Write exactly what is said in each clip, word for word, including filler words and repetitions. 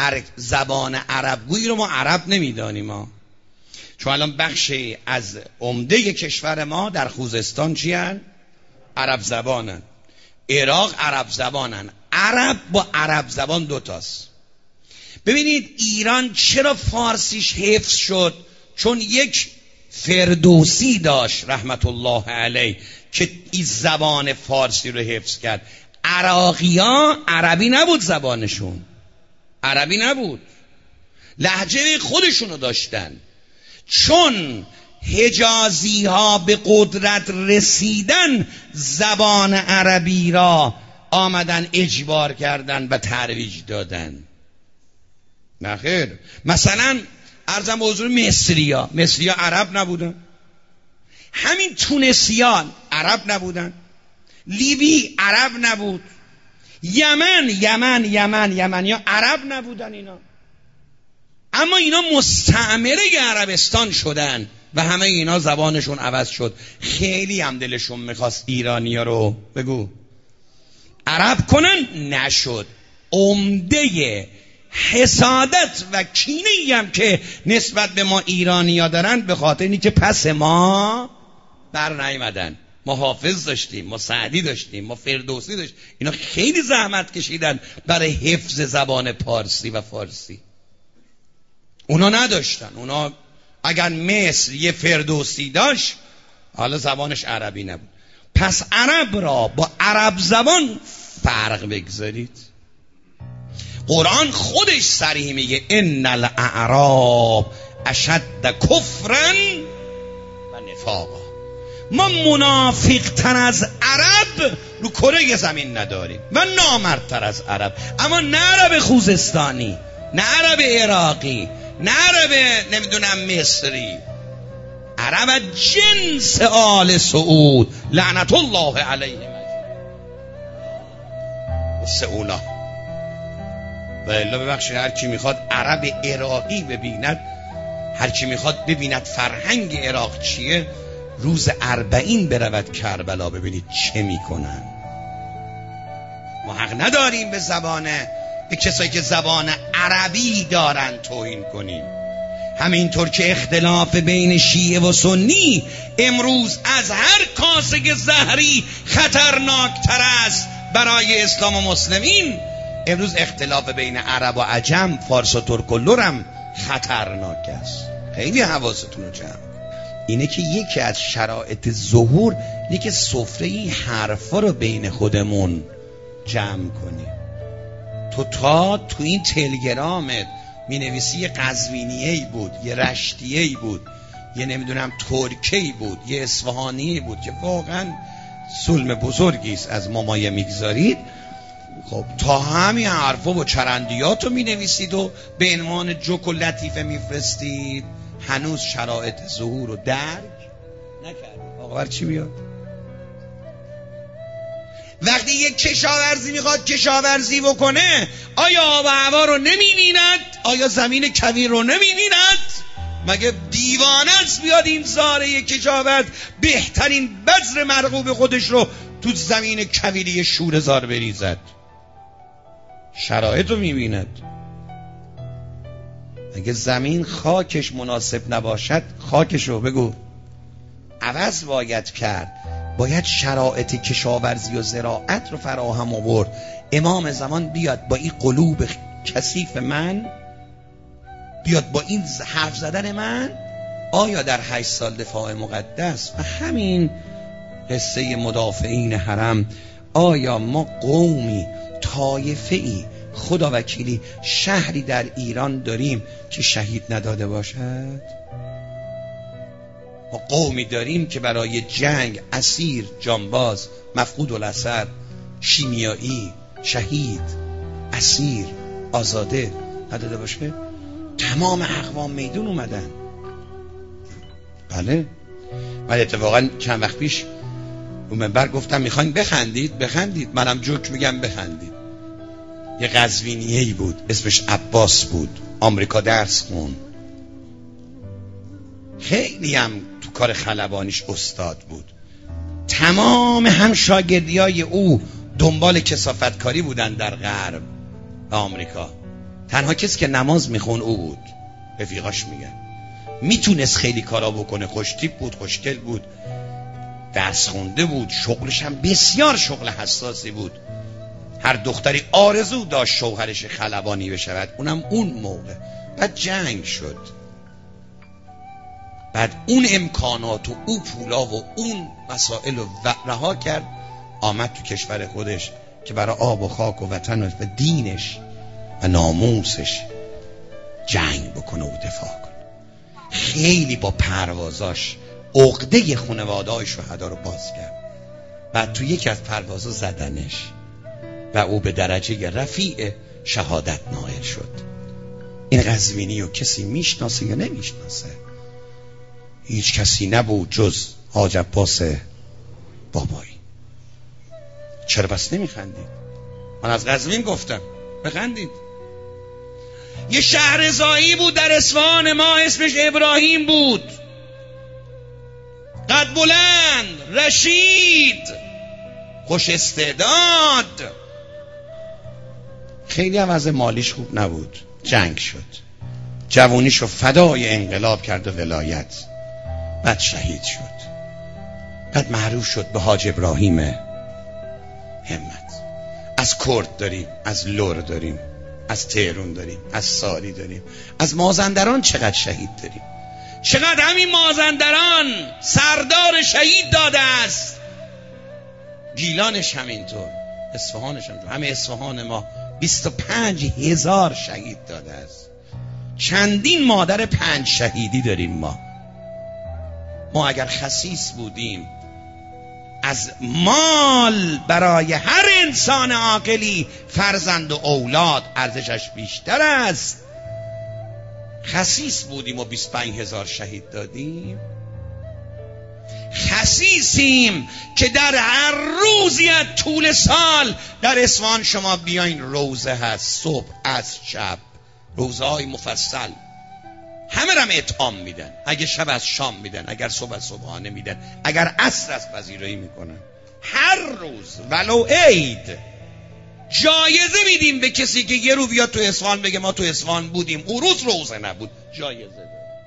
هر زبان عربگویی رو ما عرب نمیدانیم ما. چون الان بخشی از عمده کشور ما در خوزستان چی هن؟ عرب زبانن. عراق عرب زبانن. عرب با عرب زبان دوتاست. ببینید ایران چرا فارسیش حفظ شد؟ چون یک فردوسی داشت رحمت الله علیه که این زبان فارسی رو حفظ کرد. عراقی ها عربی نبود، زبانشون عربی نبود، لهجه خودشونو داشتن. چون حجازی ها به قدرت رسیدن زبان عربی را آمدن اجبار کردن و ترویج دادن. نخیر، مثلا عرضم به حضور مصریا مصریا عرب نبودن، همین تونسیان عرب نبودن، لیبی عرب نبود، یمن یمن یمن یمنیا عرب نبودن اینا، اما اینا مستعمره عربستان شدن و همه اینا زبانشون عوض شد. خیلی هم دلشون میخواست ایرانیا رو بگو عرب کنن، نشد. عمده حسادت و کینه‌ای هم که نسبت به ما ایرانیا دارن به خاطر اینی که پس ما بر نیامدن. ما حافظ داشتیم، ما سعدی داشتیم، ما فردوسی داشتیم، اینا خیلی زحمت کشیدن برای حفظ زبان پارسی و فارسی. اونا نداشتن. اونا اگر مصر یه فردوسی داشت حالا زبانش عربی نبود. پس عرب را با عرب زبان فرق بگذارید. قرآن خودش صریح میگه ان الاعراب اشد کفرا و نفاقا. ما منافق تر از عرب رو کره زمین نداریم و نامردتر از عرب. اما نه عرب خوزستانی، نه عرب عراقی، نه عرب نمیدونم مصری، عرب جنس آل سعود لعنت الله علیهم سعولا. و الا ببخشید هر کی میخواد عرب عراقی ببیند، هر کی میخواد ببیند فرهنگ عراق چیه، روز اربعین برود کربلا ببینید چه میکنن. ما حق نداریم به زبان به کسایی که زبان عربی دارن توهین کنیم. همینطور که اختلاف بین شیعه و سنی امروز از هر کاسه زهری خطرناکتر است برای اسلام و مسلمین، امروز اختلاف بین عرب و عجم، فارس و ترک و لرم خطرناک است. خیلی حواستون رو جمع. اینه که یکی از شرایط ظهور اینه که سفره این حرفا رو بین خودمون جمع کنیم. تو تا تو این تلگرامت می نویسی یه قزوینیه‌ای بود، یه رشتیه‌ای بود، یه نمیدونم ترکیه‌ای بود، یه اصفهانیه‌ای بود که واقعا ظلم بزرگی است از ما مایه میگذارید. خب تا همین حرفا و چرندیات رو می نویسید و به عنوان جوک و لطیفه میفرستید. هنوز شرایط ظهور رو درک نکردید. آقا بر چی بیاد؟ وقتی یک کشاورزی میخواد کشاورزی بکنه، آیا آب و هوا رو نمیبیند؟ آیا زمین کویر رو نمیبیند؟ مگه دیوانه است بیاد این زاره کشاورز بهترین بذر مرغوب خودش رو تو زمین کویری شوره‌زار بریزد؟ شرایط رو میبیند. اگه زمین خاکش مناسب نباشد، خاکش رو بگو عوض باید کرد. باید شرایط کشاورزی و زراعت رو فراهم آورد. امام زمان بیاد با این قلوب کثیف من، بیاد با این حرف زدن من، آیا در هشت سال دفاع مقدس و همین قصه مدافعین حرم، آیا ما قومی، طایفه‌ای، خدا وکیلی، شهری در ایران داریم که شهید نداده باشد؟ ما قومی داریم که برای جنگ اسیر، جانباز، مفقود الاثر، شیمیایی، شهید، اسیر، آزاده نداده باشه؟ تمام اقوام میدون اومدن. بله. من اتفاقا چند وقت پیش رو منبر گفتم میخواین بخندید بخندید، منم جوک میگم بخندید. یه قزوینیه‌ای بود اسمش عباس بود، آمریکا درس خون، خیلی هم تو کار خلبانیش استاد بود. تمام هم شاگردیای او دنبال کثافتکاری بودن در غرب آمریکا. تنها کسی که نماز میخون او بود. رفیقاش میگن میتونست خیلی کارا بکنه، خوشتیپ بود، خوشگل بود، درس خونده بود، شغلش هم بسیار شغل حساسی بود. هر دختری آرزو داشت شوهرش خلبانی بشود، اونم اون موقع. بعد جنگ شد، بعد اون امکانات و اون پولا و اون مسائل رو رها کرد، آمد تو کشور خودش که برای آب و خاک و وطن و دینش و ناموسش جنگ بکنه و دفاع کنه. خیلی با پروازاش عقده خانواده‌های شهدا رو باز کرد. بعد تو یکی از پروازا زدنش و او به درجه رفیع شهادت نائل شد. این قزوینی رو کسی میشناسه یا نمیشناسه؟ هیچ کسی نبود جز حاج عباس بابایی. چرا بس نمیخندید؟ من از قزوین گفتم، بخندید. یه شهرزایی بود در اصفهان ما، اسمش ابراهیم بود، قد بلند، رشید، خوش استعداد. خیلی هم از مالیش خوب نبود، جنگ شد، جوونیشو فدای انقلاب کرد و ولایت، بعد شهید شد. بعد معروف شد به حاج ابراهیم همت. از کرد داریم، از لور داریم، از تهرون داریم، از ساری داریم، از مازندران چقدر شهید داریم. چقدر همین مازندران سردار شهید داده است. گیلانش همینطور، اصفهانش همینطور. همه اصفهان ما بیست و پنج هزار شهید داده است. چندین مادر پنج شهیدی داریم ما. ما اگر خسیس بودیم، از مال برای هر انسان عاقلی فرزند و اولاد ارزشش بیشتر است، خسیس بودیم و بیست و پنج هزار شهید دادیم. خسیسیم که در هر روزی از طول سال در اصفهان شما بیاین روزه هست، صبح از شب، روزه های مفصل، همه رم اطعام میدن، اگه شب از شام میدن، اگر صبح از صبحانه میدن، اگر عصر از پذیرایی میکنن. هر روز ولو عید جایزه میدیم به کسی که یه رو بیاد تو اصفهان بگه ما تو اصفهان بودیم، اون روز روزه نبود، جایزه ده.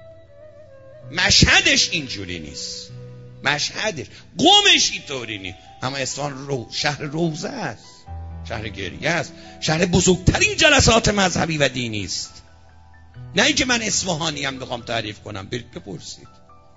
مشهدش اینجوری نیست، مشهدش قومش اینطوری نیست، اما اصفهان رو شهر روزه است، شهر گریه است، شهر بزرگترین جلسات مذهبی و دینی است. نه اینکه من اصفهانی هم بخوام تعریف کنم، برید بپرسید.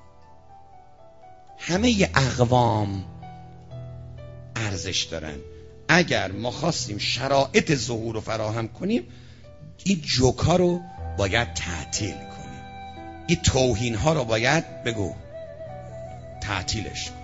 همه اقوام ارزش دارن. اگر ما خواستیم شرایط ظهور رو فراهم کنیم، این جوکا رو باید تعطیل کنیم، این توهین ها رو باید بگو تعطیلش کنیم.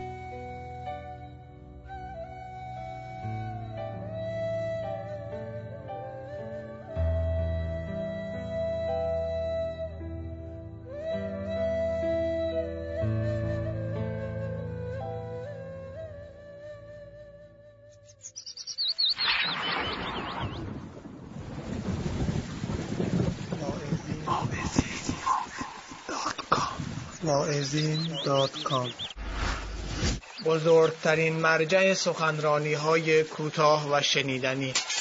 واعظین دات کام بزرگترین مرجع سخنرانی های کوتاه و شنیدنی.